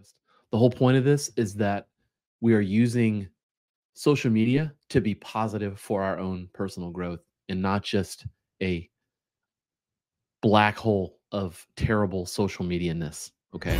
post. The whole point of this is that we are using social media to be positive for our own personal growth and not just a black hole of terrible social media ness. Okay.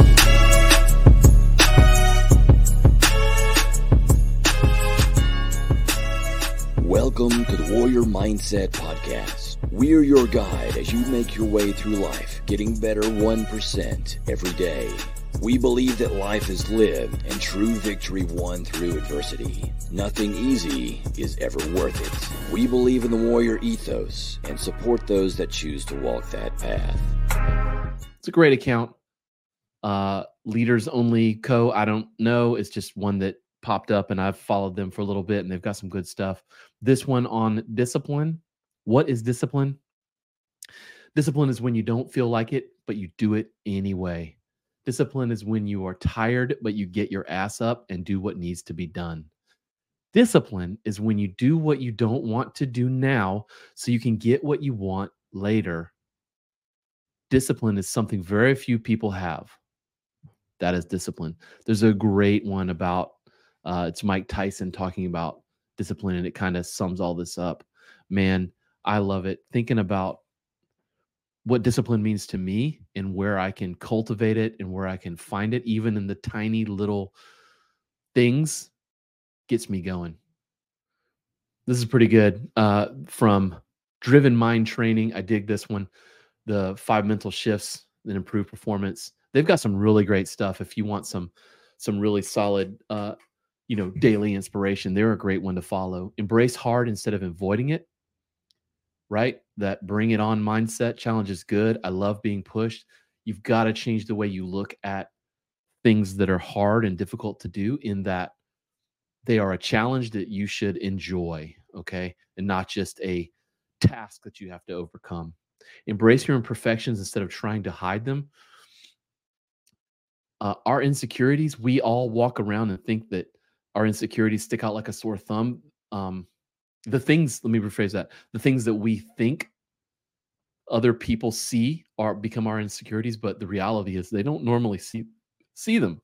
Welcome to the Warrior Mindset Podcast. We're your guide as you make your way through life, getting better 1% every day. We believe that life is lived and true victory won through adversity. Nothing easy is ever worth it. We believe in the warrior ethos and support those that choose to walk that path. It's a great account. Leaders Only Co. I don't know. It's just one that popped up and I've followed them for a little bit and they've got some good stuff. This one on discipline. What is discipline? Discipline is when you don't feel like it, but you do it anyway. Discipline is when you are tired, but you get your ass up and do what needs to be done. Discipline is when you do what you don't want to do now so you can get what you want later. Discipline is something very few people have. That is discipline. There's a great one about, it's Mike Tyson talking about discipline, and it kind of sums all this up. Man, I love it. Thinking about what discipline means to me and where I can cultivate it and where I can find it, even in the tiny little things, gets me going. This is pretty good. From Driven Mind Training, I dig this one. The 5 mental shifts that improve performance. They've got some really great stuff. If you want some really solid, daily inspiration, they're a great one to follow. Embrace hard instead of avoiding it. Right? That bring it on mindset. Challenge is good. I love being pushed. You've got to change the way you look at things that are hard and difficult to do, in that they are a challenge that you should enjoy, okay? And not just a task that you have to overcome. Embrace your imperfections instead of trying to hide them. Our insecurities, we all walk around and think that our insecurities stick out like a sore thumb. Let me rephrase that. The things that we think other people see become our insecurities, but the reality is they don't normally see them.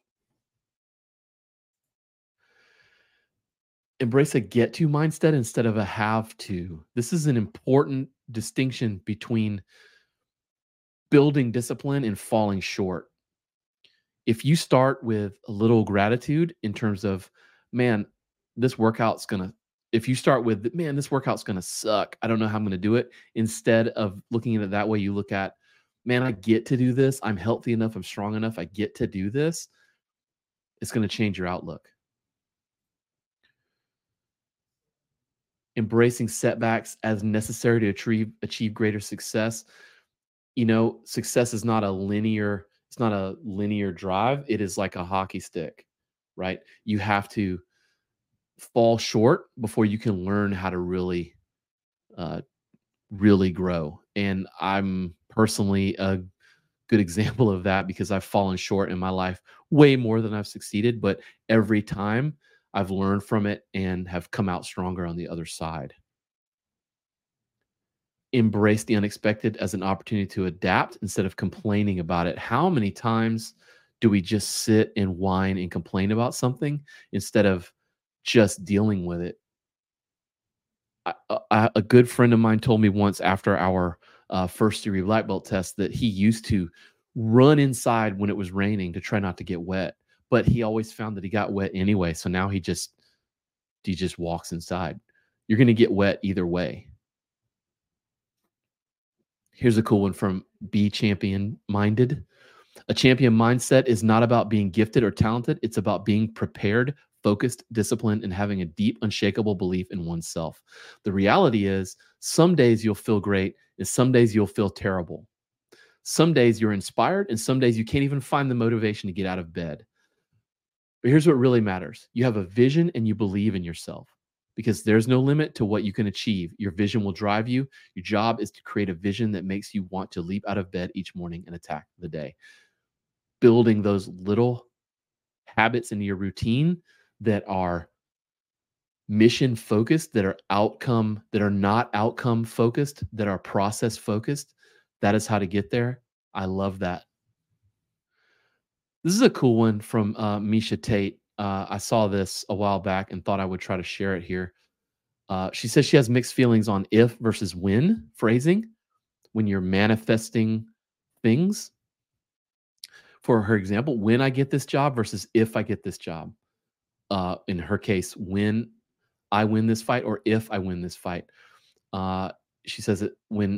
Embrace a get-to mindset instead of a have-to. This is an important distinction between building discipline and falling short. If you start with a little gratitude in terms of, man, if you start with, man, this workout's going to suck, I don't know how I'm going to do it, instead of looking at it that way, you look at, man, I get to do this. I'm healthy enough. I'm strong enough. I get to do this. It's going to change your outlook. Embracing setbacks as necessary to achieve greater success. Success is not a linear drive. It is like a hockey stick, right? You have to fall short before you can learn how to really grow. And I'm personally a good example of that, because I've fallen short in my life way more than I've succeeded, but every time I've learned from it and have come out stronger on the other side. Embrace the unexpected as an opportunity to adapt instead of complaining about it. How many times do we just sit and whine and complain about something instead of just dealing with it? A good friend of mine told me once, after our first degree black belt test, that he used to run inside when it was raining to try not to get wet, but he always found that he got wet anyway. So now he just walks inside. You're going to get wet either way. Here's a cool one from Be Champion Minded. A champion mindset is not about being gifted or talented. It's about being prepared, focused, disciplined, and having a deep, unshakable belief in oneself. The reality is, some days you'll feel great and some days you'll feel terrible. Some days you're inspired and some days you can't even find the motivation to get out of bed. But here's what really matters. You have a vision and you believe in yourself, because there's no limit to what you can achieve. Your vision will drive you. Your job is to create a vision that makes you want to leap out of bed each morning and attack the day. Building those little habits into your routine that are mission focused, that are not outcome focused, that are process focused. That is how to get there. I love that. This is a cool one from Misha Tate. I saw this a while back and thought I would try to share it here. She says she has mixed feelings on if versus when phrasing when you're manifesting things. For her example, when I get this job versus if I get this job. In her case, when I win this fight or if I win this fight. She says that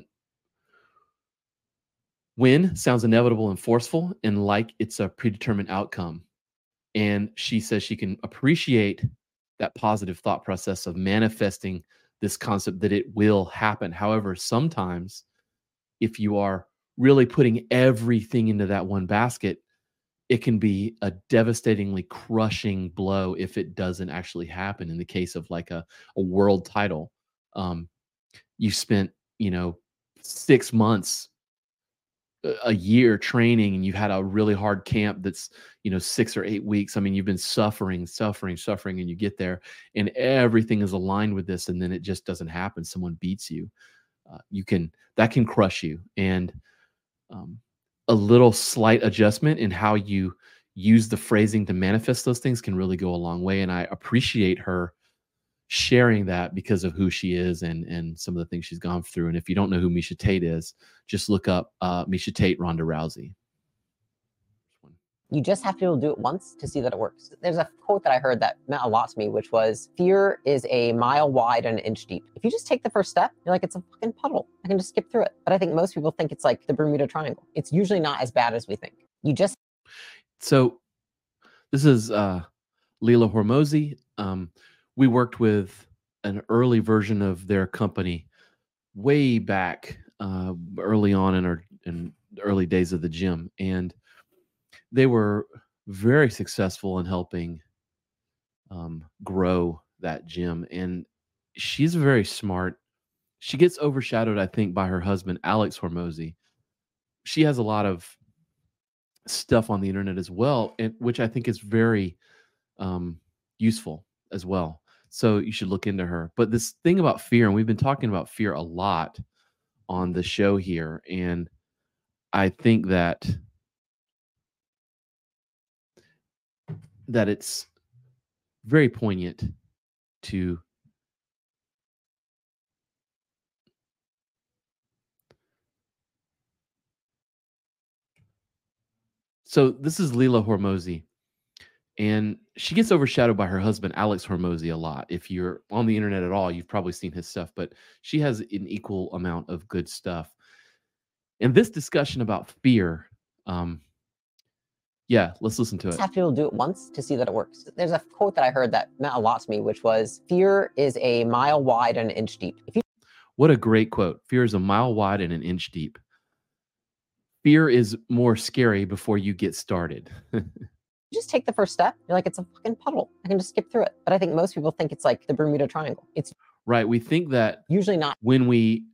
when sounds inevitable and forceful and like it's a predetermined outcome. And she says she can appreciate that positive thought process of manifesting this concept that it will happen. However, sometimes if you are really putting everything into that one basket, it can be a devastatingly crushing blow if it doesn't actually happen. In the case of like a world title, you spent, 6 months, a year training, and you've had a really hard camp that's 6 or 8 weeks. I mean, you've been suffering, and you get there and everything is aligned with this, and then it just doesn't happen. Someone beats you. That can crush you. And a little slight adjustment in how you use the phrasing to manifest those things can really go a long way. And I appreciate her sharing that because of who she is and some of the things she's gone through. And if you don't know who Misha Tate is, just look up Misha Tate, Ronda Rousey. You just have to be able to do it once to see that it works. There's a quote that I heard that meant a lot to me, which was, fear is a mile wide and an inch deep. If you just take the first step, you're like, it's a fucking puddle. I can just skip through it. But I think most people think it's like the Bermuda Triangle. It's usually not as bad as we think. So this is Leila Hormozi. We worked with an early version of their company way back early on in the early days of the gym. And they were very successful in helping grow that gym. And she's very smart. She gets overshadowed, I think, by her husband, Alex Hormozi. She has a lot of stuff on the internet as well, which I think is very useful as well. So you should look into her. But this thing about fear, and we've been talking about fear a lot on the show here, and I think that it's very poignant to so this is Leila Hormozi, and she gets overshadowed by her husband Alex Hormozi a lot. If you're on the internet at all, you've probably seen his stuff, but she has an equal amount of good stuff. And this discussion about fear, yeah, let's listen to it. You just have to be able to do it once to see that it works. There's a quote that I heard that meant a lot to me, which was, fear is a mile wide and an inch deep. What a great quote. Fear is a mile wide and an inch deep. Fear is more scary before you get started. Just take the first step. You're like, it's a fucking puddle. I can just skip through it. But I think most people think it's like the Bermuda Triangle. It's right. We think that usually not. When we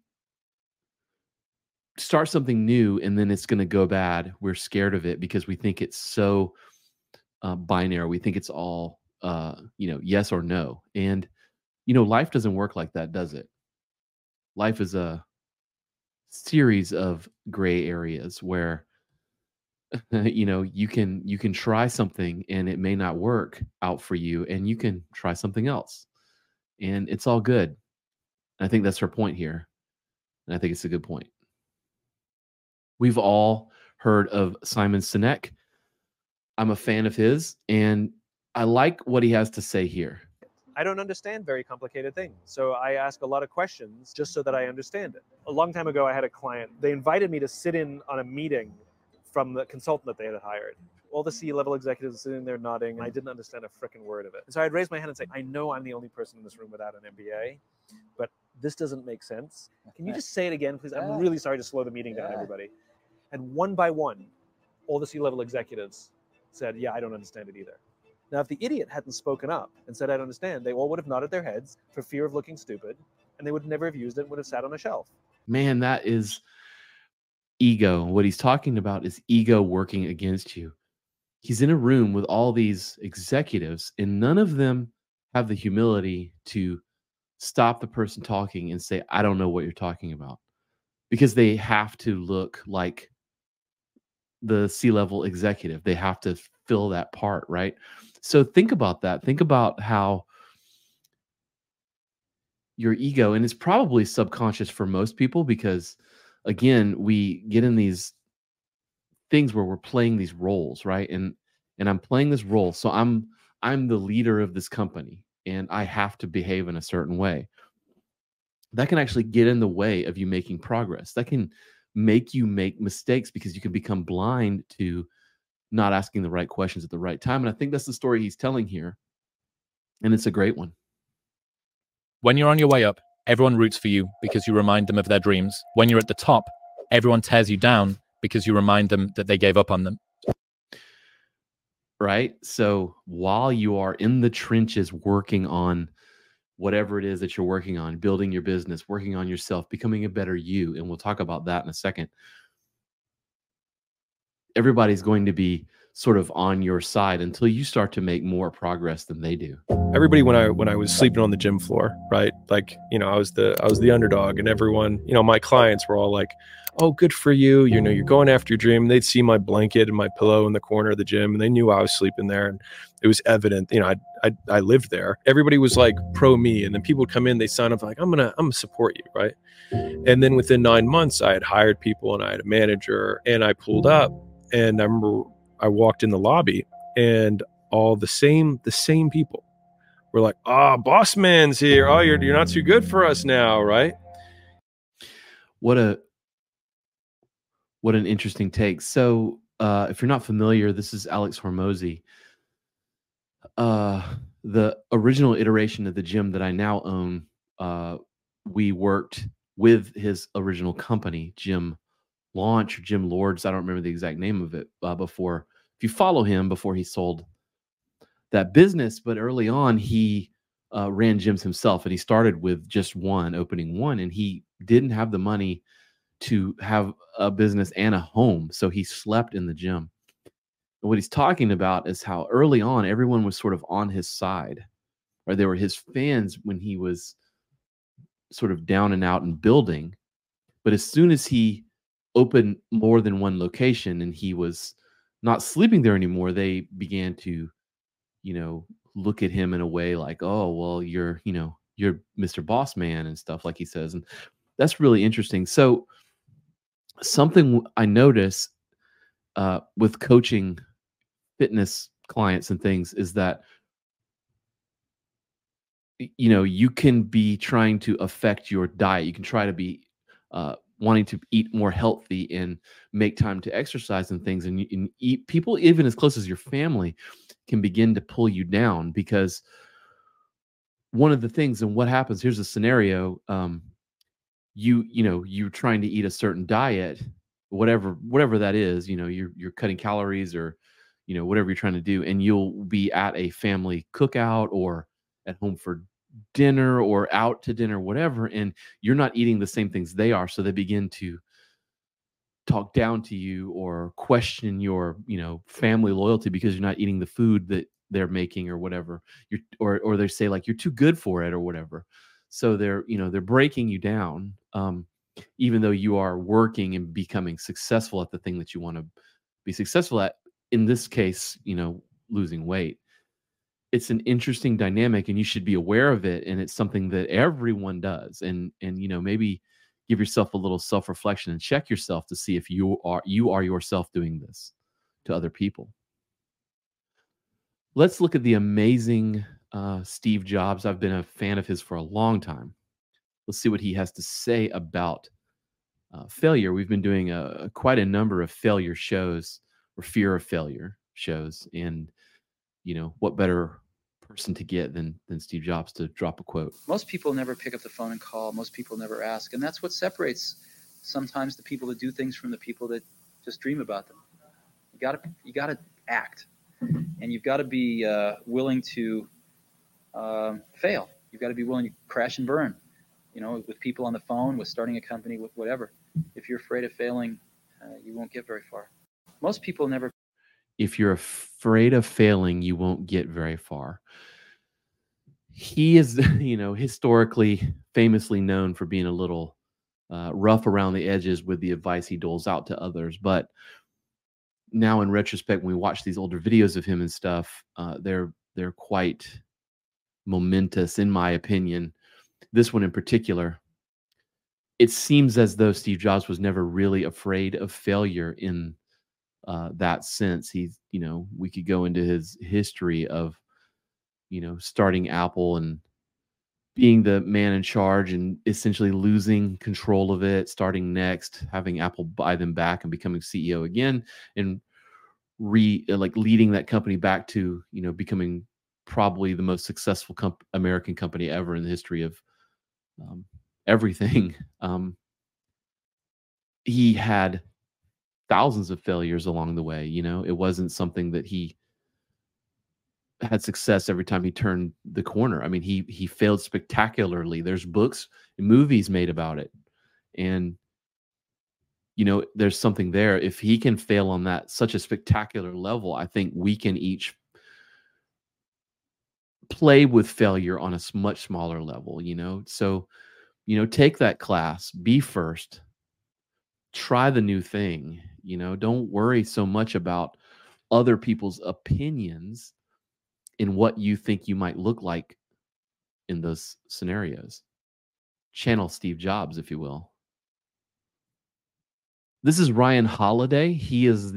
start something new and then it's going to go bad, we're scared of it because we think it's so binary. We think it's all, yes or no. And, life doesn't work like that, does it? Life is a series of gray areas where, you can try something and it may not work out for you, and you can try something else, and it's all good. And I think that's her point here. And I think it's a good point. We've all heard of Simon Sinek. I'm a fan of his, and I like what he has to say here. I don't understand very complicated things, so I ask a lot of questions just so that I understand it. A long time ago, I had a client. They invited me to sit in on a meeting from the consultant that they had hired. All the C-level executives sitting there nodding, and I didn't understand a frickin' word of it. And so I'd raise my hand and say, I know I'm the only person in this room without an MBA, but this doesn't make sense. Can you just say it again, please? I'm really sorry to slow the meeting down, everybody. And one by one, all the C-level executives said, yeah, I don't understand it either. Now, if the idiot hadn't spoken up and said, I don't understand, they all would have nodded their heads for fear of looking stupid, and they would never have used it and would have sat on a shelf. Man, that is ego. What he's talking about is ego working against you. He's in a room with all these executives, and none of them have the humility to stop the person talking and say, I don't know what you're talking about, because they have to look like the C-level executive. They have to fill that part, right? So think about that. Think about how your ego, and it's probably subconscious for most people, because again, we get in these things where we're playing these roles, right? And I'm playing this role, so I'm the leader of this company, and I have to behave in a certain way. That can actually get in the way of you making progress. That can make you make mistakes because you can become blind to not asking the right questions at the right time. And I think that's the story he's telling here. And it's a great one. When you're on your way up, everyone roots for you because you remind them of their dreams. When you're at the top, everyone tears you down because you remind them that they gave up on them. Right? So while you are in the trenches working on whatever it is that you're working on, building your business, working on yourself, becoming a better you, and we'll talk about that in a second, everybody's going to be sort of on your side until you start to make more progress than they do. Everybody, when I was sleeping on the gym floor, right? Like, I was the underdog, and everyone, my clients were all like, "Oh, good for you. You're going after your dream." They'd see my blanket and my pillow in the corner of the gym, and they knew I was sleeping there, and it was evident. I lived there. Everybody was like pro me, and then people would come in, they sign up like, I'm gonna support you, right? And then within 9 months, I had hired people and I had a manager, and I pulled up, and I remember I walked in the lobby, and all the same people were like, "Oh, boss man's here. Oh, you're not too good for us now," right? What an interesting take. So if you're not familiar, this is Alex Hormozi. The original iteration of the gym that I now own, we worked with his original company, Gym Launch or Gym Lords. I don't remember the exact name of it before. If you follow him, before he sold that business, but early on he ran gyms himself, and he started with just opening one, and he didn't have the money to have a business and a home, so he slept in the gym. And what he's talking about is how early on everyone was sort of on his side, right? They were his fans when he was sort of down and out and building. But as soon as he opened more than one location and he was not sleeping there anymore, they began to, look at him in a way like, "Oh, well, you're Mr. Boss Man," and stuff, like he says. And that's really interesting. So something I notice with coaching fitness clients and things is that you can be trying to affect your diet. You can try to be wanting to eat more healthy and make time to exercise and things, and eat. People even as close as your family can begin to pull you down, because one of the things, and what happens, here's a scenario, you're trying to eat a certain diet, whatever that is, you're cutting calories, or whatever you're trying to do, and you'll be at a family cookout or at home for dinner or out to dinner, whatever, and you're not eating the same things they are, so they begin to talk down to you or question your family loyalty because you're not eating the food that they're making or whatever. Or they say like, "You're too good for it," or whatever. So they're breaking you down, even though you are working and becoming successful at the thing that you want to be successful at. In this case, losing weight. It's an interesting dynamic, and you should be aware of it. And it's something that everyone does. And maybe give yourself a little self-reflection and check yourself to see if you are yourself doing this to other people. Let's look at the amazing Steve Jobs. I've been a fan of his for a long time. Let's see what he has to say about failure. We've been doing quite a number of failure shows, or fear of failure shows. And, what better person to get than Steve Jobs to drop a quote. Most people never pick up the phone and call. Most people never ask. And that's what separates sometimes the people that do things from the people that just dream about them. You gotta act. And you've got to be willing to fail. You've got to be willing to crash and burn, with people on the phone, with starting a company, with whatever. If you're afraid of failing, you won't get very far. Most people never. If you're afraid of failing, you won't get very far. He is, historically, famously known for being a little rough around the edges with the advice he doles out to others. But now in retrospect, when we watch these older videos of him and stuff, they're quite momentous, in my opinion. This one in particular, it seems as though Steve Jobs was never really afraid of failure in that sense. He's, we could go into his history of, starting Apple and being the man in charge and essentially losing control of it, starting Next, having Apple buy them back and becoming CEO again, and leading that company back to, becoming probably the most successful American company ever in the history of everything. He had thousands of failures along the way. It wasn't something that he had success every time he turned the corner. I mean, he failed spectacularly. There's books and movies made about it. And, there's something there. If he can fail on that, such a spectacular level, I think we can each play with failure on a much smaller level, So, take that class, be first, try the new thing, don't worry so much about other people's opinions in what you think you might look like in those scenarios. Channel Steve Jobs, if you will. This is Ryan Holiday. He is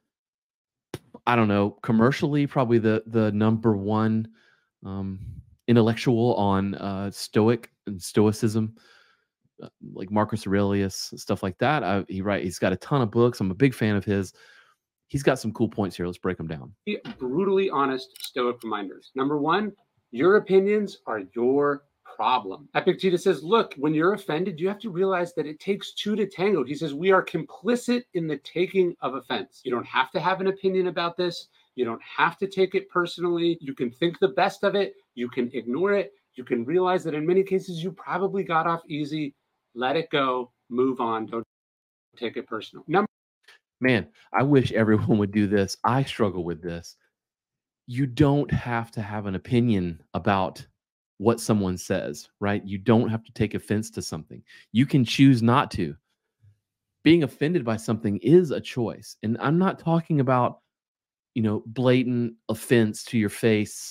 commercially probably the number one intellectual on Stoic and Stoicism, like Marcus Aurelius, stuff like that. He's got a ton of books. I'm a big fan of his. He's got some cool points here. Let's break them down. Brutally honest Stoic reminders. Number one, your opinions are your problem. Epictetus says, look, when you're offended, you have to realize that it takes two to tango. He says, we are complicit in the taking of offense. You don't have to have an opinion about this. You don't have to take it personally. You can think the best of it. You can ignore it. You can realize that in many cases, you probably got off easy. Let it go. Move on. Don't take it personal. Man, I wish everyone would do this. I struggle with this. You don't have to have an opinion about what someone says, right? You don't have to take offense to something. You can choose not to. Being offended by something is a choice. And I'm not talking about, blatant offense to your face,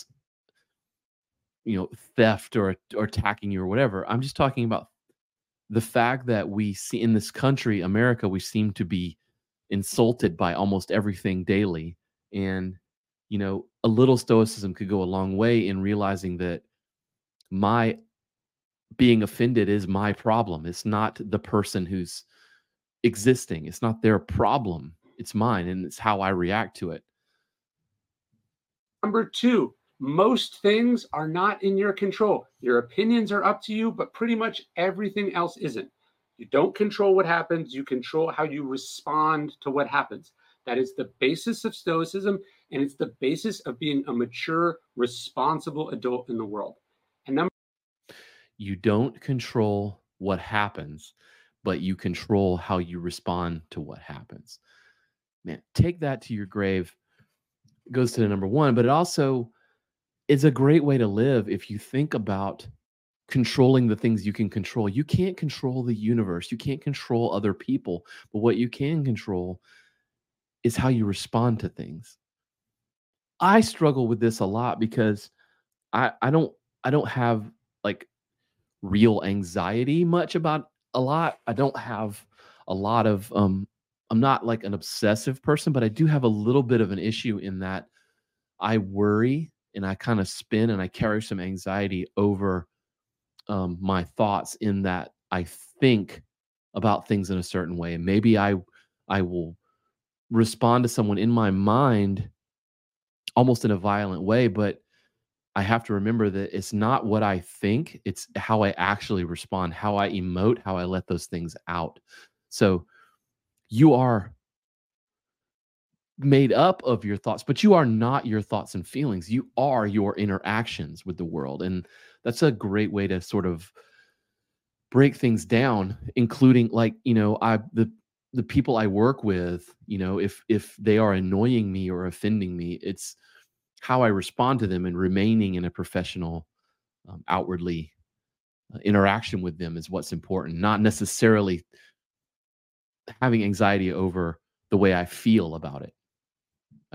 theft or attacking you or whatever. I'm just talking about the fact that we see in this country, America, we seem to be insulted by almost everything daily. And, a little stoicism could go a long way in realizing that my being offended is my problem. It's not the person who's existing. It's not their problem. It's mine, and it's how I react to it. Number two, most things are not in your control. Your opinions are up to you, but pretty much everything else isn't. You don't control what happens. You control how you respond to what happens. That is the basis of Stoicism, and it's the basis of being a mature, responsible adult in the world. And you don't control what happens, but you control how you respond to what happens. Man, take that to your grave. It goes to the number one, but it also is a great way to live if you think about controlling the things you can control. You can't control the universe. You can't control other people, but what you can control is how you respond to things. I struggle with this a lot because I don't have like real anxiety much about a lot. I don't have a lot of I'm not like an obsessive person, but I do have a little bit of an issue in that I worry and I kind of spin and I carry some anxiety over my thoughts, in that I think about things in a certain way. And maybe I will respond to someone in my mind almost in a violent way, but I have to remember that it's not what I think, it's how I actually respond, how I emote, how I let those things out. So you are made up of your thoughts, but you are not your thoughts and feelings. You are your interactions with the world. And that's a great way to sort of break things down, including the people I work with, if they are annoying me or offending me, it's how I respond to them and remaining in a professional, outwardly interaction with them is what's important, not necessarily having anxiety over the way I feel about it.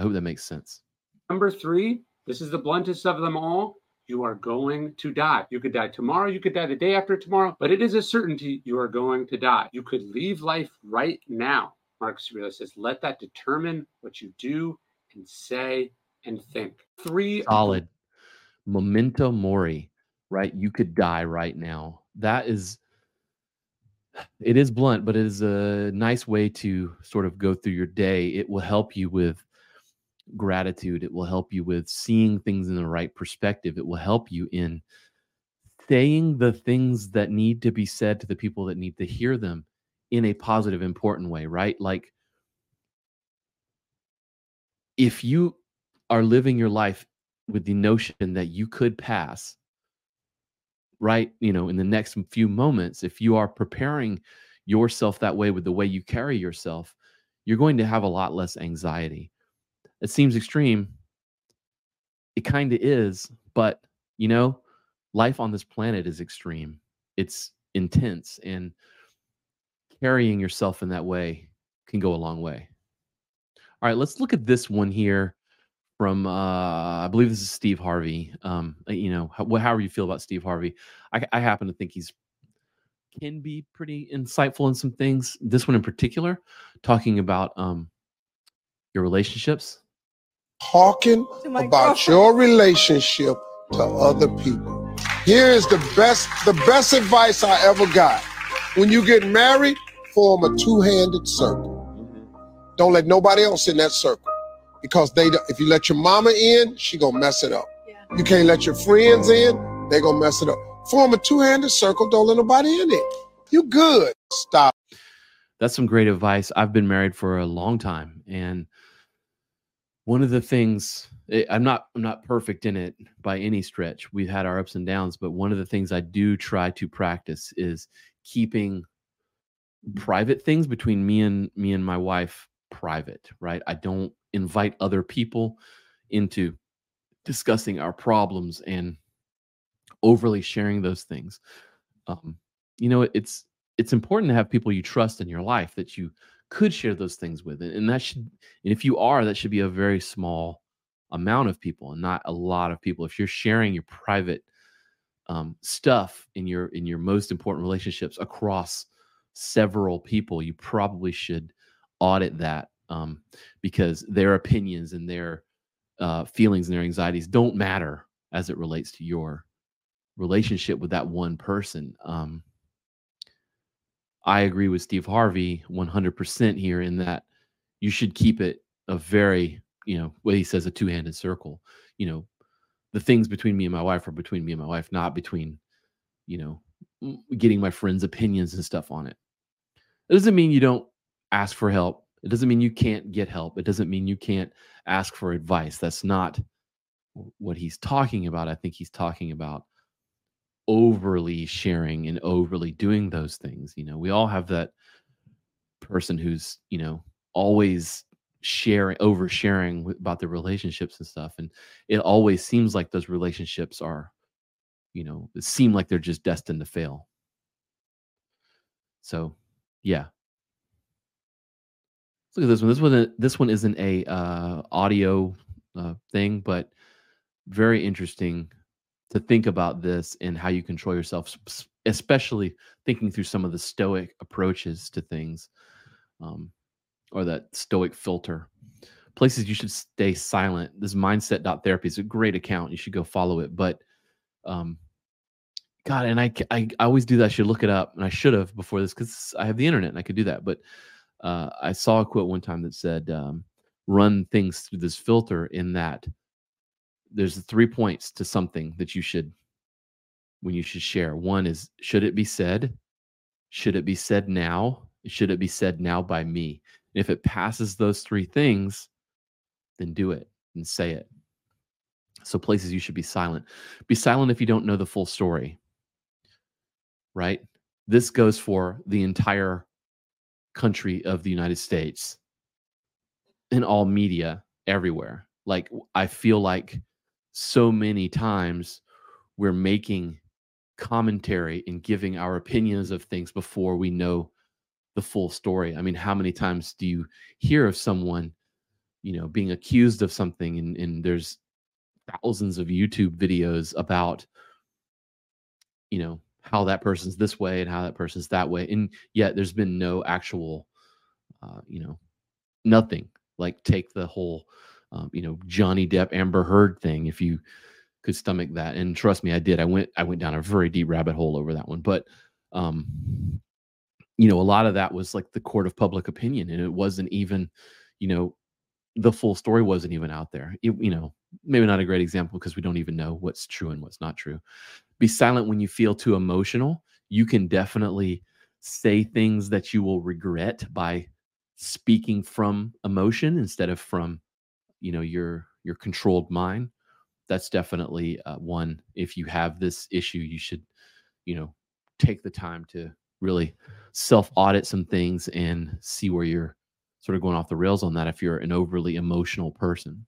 I hope that makes sense. Number 3, this is the bluntest of them all. You are going to die. You could die tomorrow. You could die the day after tomorrow, but it is a certainty you are going to die. You could leave life right now. Marcus Aurelius says, let that determine what you do and say and think. 3. Solid. Memento mori, right? You could die right now. It is blunt, but it is a nice way to sort of go through your day. It will help you with gratitude. It will help you with seeing things in the right perspective. It will help you in saying the things that need to be said to the people that need to hear them in a positive, important way, right? Like, if you are living your life with the notion that you could pass, right, in the next few moments, if you are preparing yourself that way with the way you carry yourself, you're going to have a lot less anxiety. It seems extreme. It kind of is, but life on this planet is extreme. It's intense, and carrying yourself in that way can go a long way. All right, let's look at this one here from I believe this is Steve Harvey. However you feel about Steve Harvey, I happen to think he's can be pretty insightful in some things. This one in particular, talking about your relationships. Talking about your relationship to other people. Here is the best advice I ever got. When you get married, form a two-handed circle. Don't let nobody else in that circle, because if you let your mama in, she gonna mess it up. Yeah. You can't let your friends in, they gonna mess it up. Form a two-handed circle. Don't let nobody in it. You good. Stop. That's some great advice. I've been married for a long time, and one of the things, I'm not perfect in it by any stretch. We've had our ups and downs, but one of the things I do try to practice is keeping private things between me and my wife private, right? I don't invite other people into discussing our problems and overly sharing those things. It's important to have people you trust in your life that you could share those things with, and that should be a very small amount of people and not a lot of people. If you're sharing your private stuff in your most important relationships across several people, you probably should audit that, because their opinions and their feelings and their anxieties don't matter as it relates to your relationship with that one person. I agree with Steve Harvey 100% here in that you should keep it a very, what he says, a two-handed circle. The things between me and my wife are between me and my wife, not between, getting my friends' opinions and stuff on it. It doesn't mean you don't ask for help. It doesn't mean you can't get help. It doesn't mean you can't ask for advice. That's not what he's talking about. I think he's talking about overly sharing and overly doing those things. We all have that person who's, always oversharing about their relationships and stuff. And it always seems like those relationships are, it seem like they're just destined to fail. So, yeah. Look at this one. This one isn't a audio thing, but very interesting to think about this and how you control yourself, especially thinking through some of the Stoic approaches to things, or that Stoic filter. Places you should stay silent. This mindset.therapy is a great account. You should go follow it. But God, and I always do that. I should look it up, and I should have before this because I have the internet and I could do that. But I saw a quote one time that said, run things through this filter, in that there's 3 points to something that you should share. One is, should it be said? Should it be said now? Should it be said now by me? And if it passes those 3 things, then do it and say it. So places you should be silent. Be silent if you don't know the full story, right? This goes for the entire country of the United States, in all media, everywhere. Like, I feel like so many times we're making commentary and giving our opinions of things before we know the full story. I mean, how many times do you hear of someone being accused of something, and there's thousands of YouTube videos about, how that person's this way and how that person's that way. And yet there's been no actual, nothing. Like take the whole, Johnny Depp, Amber Heard thing, if you could stomach that. And trust me, I did. I went down a very deep rabbit hole over that one. But, a lot of that was like the court of public opinion, and it wasn't even, the full story wasn't even out there. Maybe not a great example because we don't even know what's true and what's not true. Be silent when you feel too emotional. You can definitely say things that you will regret by speaking from emotion instead of from, your controlled mind. That's definitely one. If you have this issue, you should, take the time to really self-audit some things and see where you're sort of going off the rails on that if you're an overly emotional person.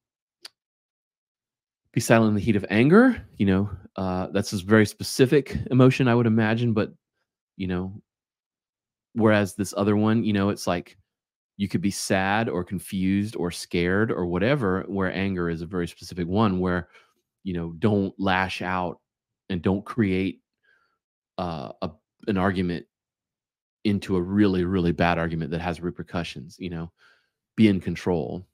Be silent in the heat of anger. That's a very specific emotion, I would imagine. But, whereas this other one, it's like you could be sad or confused or scared or whatever, where anger is a very specific one where, don't lash out and don't create an argument into a really, really bad argument that has repercussions. Be in control.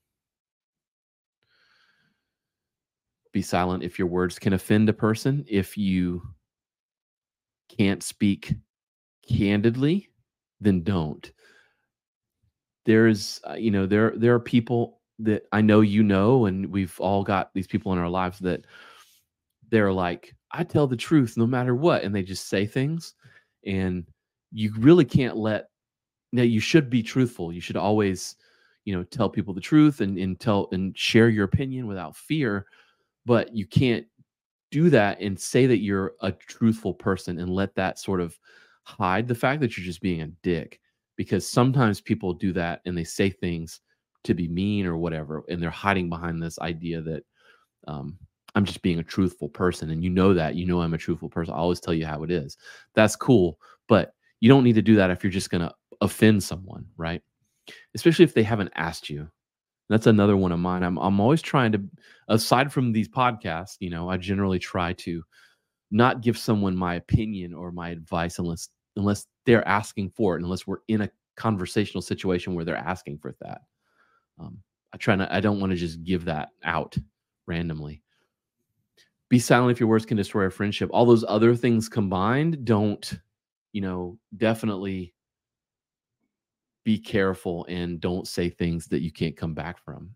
Be silent if your words can offend a person. If you can't speak candidly, then don't. There's, there are people that I know, and we've all got these people in our lives that they're like, I tell the truth no matter what. And they just say things, and you really can't you should be truthful. You should always, tell people the truth and share your opinion without fear. But you can't do that and say that you're a truthful person and let that sort of hide the fact that you're just being a dick. Because sometimes people do that and they say things to be mean or whatever, and they're hiding behind this idea that I'm just being a truthful person. And that, I'm a truthful person. I always tell you how it is. That's cool. But you don't need to do that if you're just going to offend someone, right? Especially if they haven't asked you. That's another one of mine. I'm always trying to, aside from these podcasts, I generally try to not give someone my opinion or my advice unless they're asking for it, unless we're in a conversational situation where they're asking for that. I don't want to just give that out randomly. Be silent if your words can destroy a friendship. All those other things combined, don't, definitely be careful and don't say things that you can't come back from.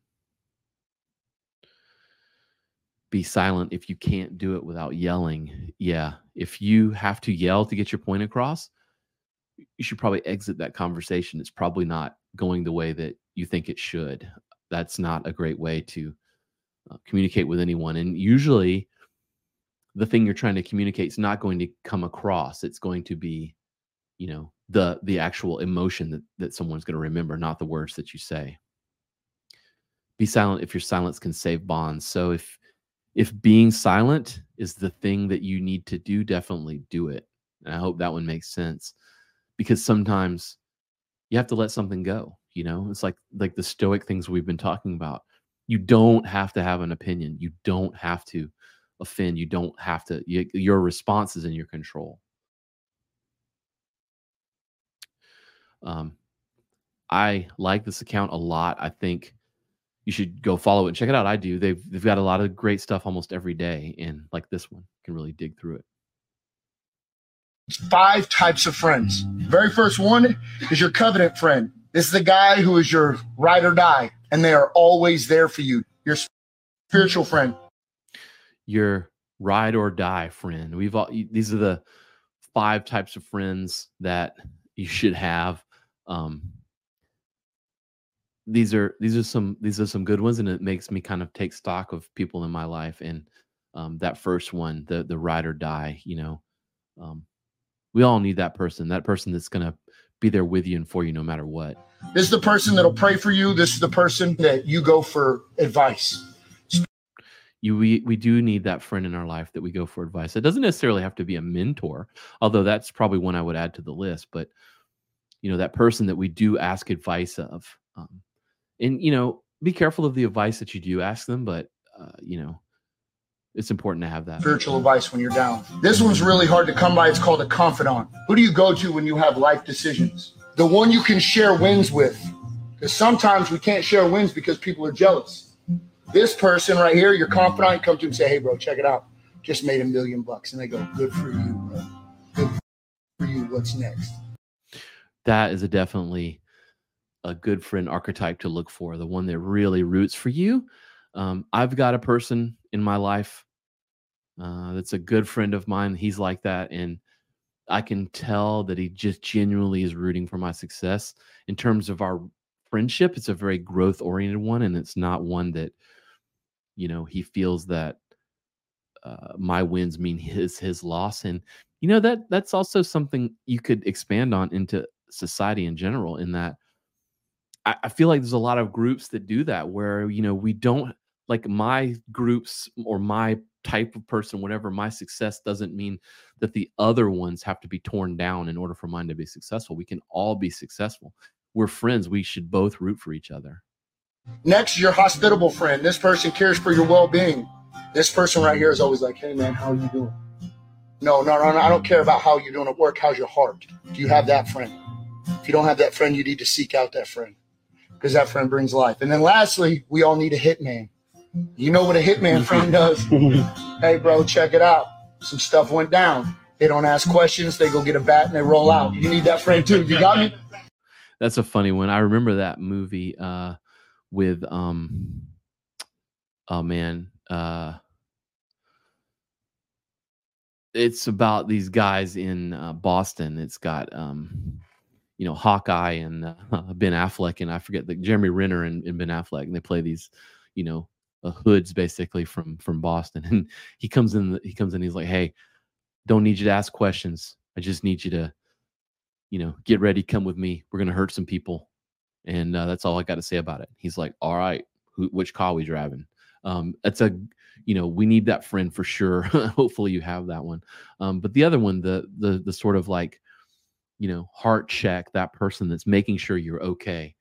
Be silent if you can't do it without yelling. Yeah. If you have to yell to get your point across, you should probably exit that conversation. It's probably not going the way that you think it should. That's not a great way to communicate with anyone. And usually the thing you're trying to communicate is not going to come across. It's going to be, the actual emotion that someone's going to remember, not the words that you say. Be silent if your silence can save bonds. So if being silent is the thing that you need to do, definitely do it. And I hope that one makes sense, because sometimes you have to let something go. It's like the stoic things we've been talking about. You don't have to have an opinion. You don't have to offend. You don't have to, your response is in your control. I like this account a lot. I think you should go follow it and check it out. I do. They've got a lot of great stuff almost every day, and like this one, can really dig through it. 5 types of friends. Very first one is your covenant friend. This is the guy who is your ride or die, and they are always there for you. Your spiritual friend. Your ride or die friend. These are the 5 types of friends that you should have. These are some good ones, and it makes me kind of take stock of people in my life. And that first one, the ride or die, we all need that person that's going to be there with you and for you no matter what. This is the person that'll pray for you. This is the person that you go for advice. We do need that friend in our life that we go for advice. It doesn't necessarily have to be a mentor, although that's probably one I would add to the list. But that person that we do ask advice of. And be careful of the advice that you do ask them, but it's important to have that spiritual advice when you're down. This one's really hard to come by. It's called a confidant. Who do you go to when you have life decisions? The one you can share wins with. Because sometimes we can't share wins because people are jealous. This person right here, your confidant, come to him and say, hey, bro, check it out. Just made $1 million. And they go, good for you, bro. Good for you. What's next? That is definitely a good friend archetype to look for, the one that really roots for you. I've got a person in my life that's a good friend of mine. He's like that. And I can tell that he just genuinely is rooting for my success. In terms of our friendship, it's a very growth oriented one. And it's not one that, he feels that my wins mean his loss. And, that's also something you could expand on into society in general, in that I feel like there's a lot of groups that do that where, we don't, like, my groups or my type of person, whatever, my success doesn't mean that the other ones have to be torn down in order for mine to be successful. We can all be successful. We're friends. We should both root for each other. Next, your hospitable friend. This person cares for your well-being. This person right here is always like, hey, man, how are you doing? No, I don't care about how you're doing at work. How's your heart? Do you have that friend? If you don't have that friend, you need to seek out that friend, because that friend brings life. And then lastly, we all need a hitman. You know what a hitman friend does? Hey, bro, check it out. Some stuff went down. They don't ask questions. They go get a bat and they roll out. You need that friend too. You got me? That's a funny one. I remember that movie with it's about these guys in Boston. It's got Hawkeye and Ben Affleck, and I forget Jeremy Renner and Ben Affleck, and they play these hoods basically from Boston. And he comes in, he's like, hey, don't need you to ask questions. I just need you to get ready, come with me. We're gonna hurt some people, and that's all I got to say about it. He's like, all right, which car we driving? That's we need that friend for sure. Hopefully you have that one. But the other one, the sort of like heart check, that person that's making sure you're okay,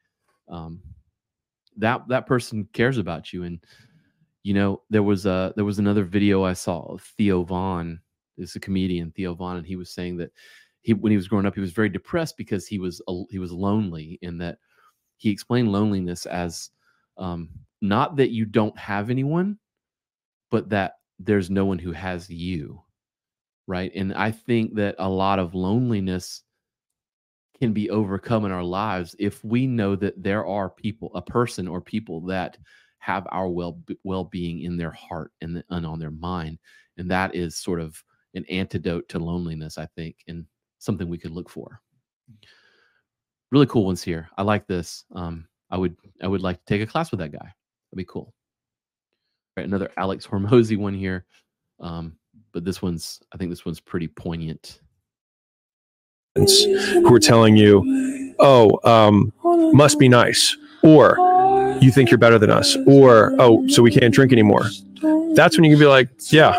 that person cares about you. And there was another video I saw of Theo Vaughn. Is a comedian, Theo Vaughn, and he was saying that when he was growing up, he was very depressed because he was lonely, and that he explained loneliness as not that you don't have anyone, but that there's no one who has you, right? And I think that a lot of loneliness can be overcome in our lives if we know that there are people, a person or people that have our well-being in their heart and on their mind. And that is sort of an antidote to loneliness, I think, and something we could look for. Really cool ones here. I like this. I would like to take a class with that guy. That'd be cool. All right, another Alex Hormozy one here. But I think this one's pretty poignant. Who are telling you, must be nice, or you think you're better than us, or, so we can't drink anymore. That's when you can be like, yeah.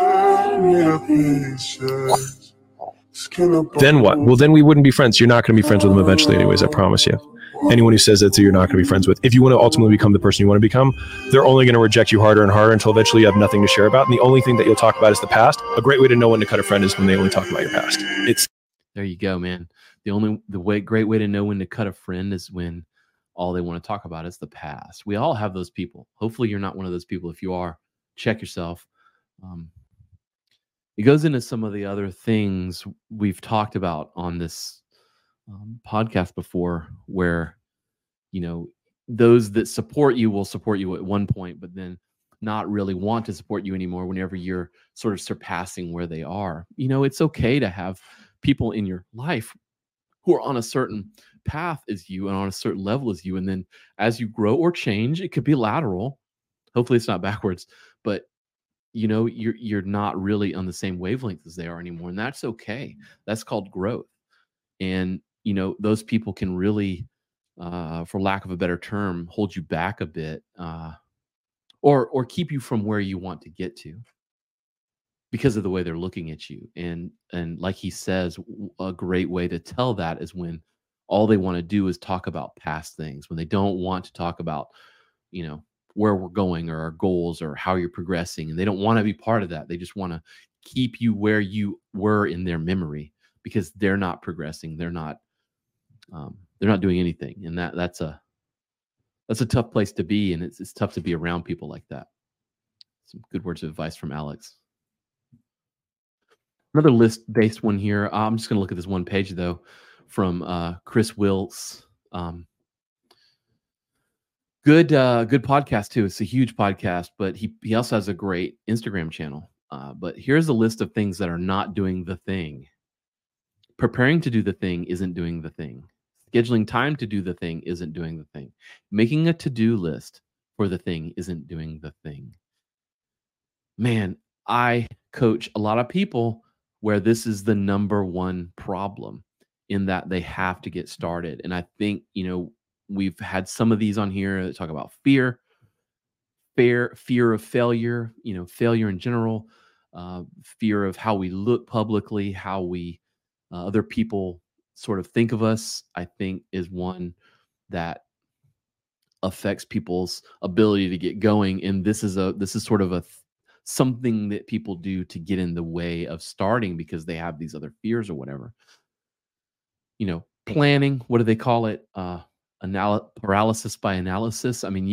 Then what? Well, then we wouldn't be friends. You're not going to be friends with them eventually anyways, I promise you. Anyone who says that to you, you're not going to be friends with. If you want to ultimately become the person you want to become, they're only going to reject you harder and harder until eventually you have nothing to share about. And the only thing that you'll talk about is the past. A great way to know when to cut a friend is when they only talk about your past. There you go, man. Great way to know when to cut a friend is when all they want to talk about is the past. We all have those people. Hopefully you're not one of those people. If you are, check yourself. It goes into some of the other things we've talked about on this podcast before, where, those that support you will support you at one point, but then not really want to support you anymore whenever you're sort of surpassing where they are. It's okay to have people in your life who are on a certain path as you and on a certain level as you. And then as you grow or change, it could be lateral. Hopefully it's not backwards, but you're not really on the same wavelength as they are anymore. And that's okay. That's called growth. And, those people can really, for lack of a better term, hold you back a bit, or keep you from where you want to get to because of the way they're looking at you. And like he says, a great way to tell that is when all they want to do is talk about past things, when they don't want to talk about, where we're going or our goals or how you're progressing. And they don't want to be part of that. They just want to keep you where you were in their memory because they're not progressing. They're not doing anything. And that's a tough place to be. And it's tough to be around people like that. Some good words of advice from Alex. Another list-based one here. I'm just going to look at this one page, though, from Chris Wills. Good podcast, too. It's a huge podcast, but he also has a great Instagram channel. But here's a list of things that are not doing the thing. Preparing to do the thing isn't doing the thing. Scheduling time to do the thing isn't doing the thing. Making a to-do list for the thing isn't doing the thing. Man, I coach a lot of people where this is the number one problem in that they have to get started. And I think, we've had some of these on here that talk about fear of failure, failure in general, fear of how we look publicly, how we other people sort of think of us, I think is one that affects people's ability to get going. And this is sort of something that people do to get in the way of starting because they have these other fears or whatever. Planning, what do they call it? Paralysis by analysis. I mean,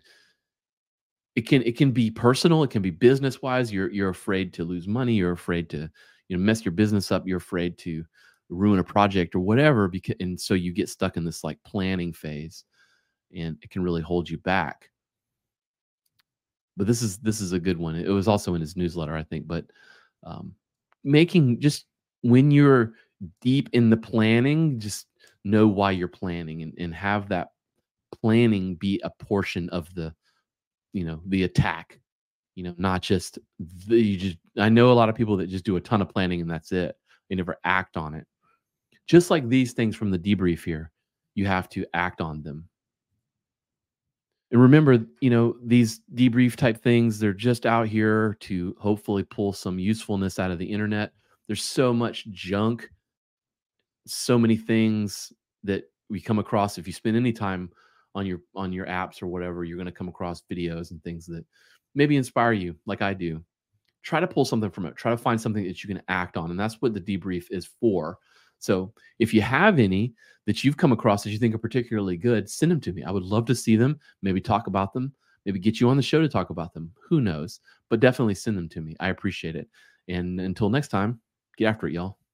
it can be personal, it can be business wise. You're afraid to lose money, you're afraid to mess your business up, you're afraid to ruin a project or whatever, and so you get stuck in this like planning phase, and it can really hold you back. But this is a good one. It was also in his newsletter, I think. But making, just when you're deep in the planning, just know why you're planning and have that planning be a portion of the attack. Not just I know a lot of people that just do a ton of planning and that's it. They never act on it. Just like these things from the debrief here, you have to act on them. And remember, these debrief type things, they're just out here to hopefully pull some usefulness out of the internet. There's so much junk, so many things that we come across. If you spend any time on your apps or whatever, you're going to come across videos and things that maybe inspire you like I do. Try to pull something from it. Try to find something that you can act on. And that's what the debrief is for. So if you have any that you've come across that you think are particularly good, send them to me. I would love to see them, maybe talk about them, maybe get you on the show to talk about them. Who knows? But definitely send them to me. I appreciate it. And until next time, get after it, y'all.